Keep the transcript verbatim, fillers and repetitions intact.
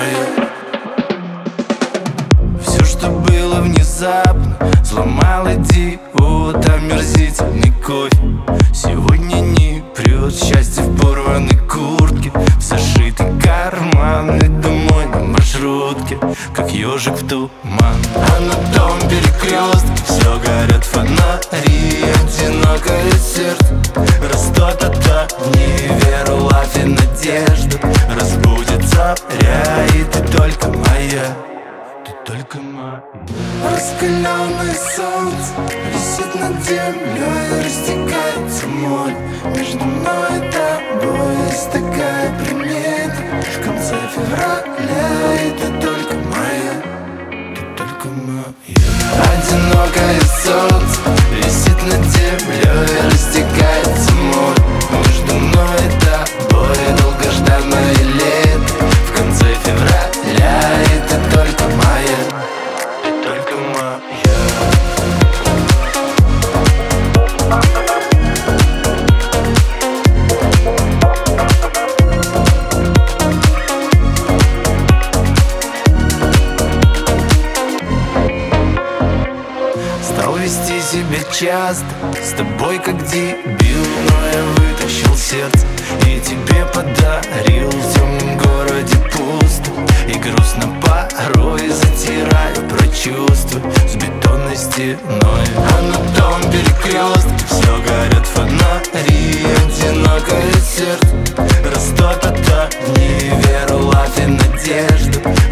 моя. Все, что было внезапно, сломал идиот, омерзительный кофе. Сегодня не прет счастье в порванной куртке, в зашитый карман и домой на маршрутке, как ежик в туман. А на том перекрестке все горят фонари, одинокое сердце растет от огней, веру, лав и надежду разбудит заря, и ты только моя, ты только моя. Раскаленное солнце висит над землей, растекается море между мной и тобой. Есть такая примета в конце февраля, и ты только моя, ты только моя. Одинокое солнце висит над землей, растекается море между мной и тобой. Долгожданное лето в конце февраля, и ты только моя, ты только моя. Стал вести себя часто с тобой как дебил, но я вытащил сердце и тебе подарил. В темном городе пусто и грустно порой, затираю про чувства с бетонной стеной. А на том перекрестке все горят фонари, одинокое сердце растет от огней, веру, лав и надежду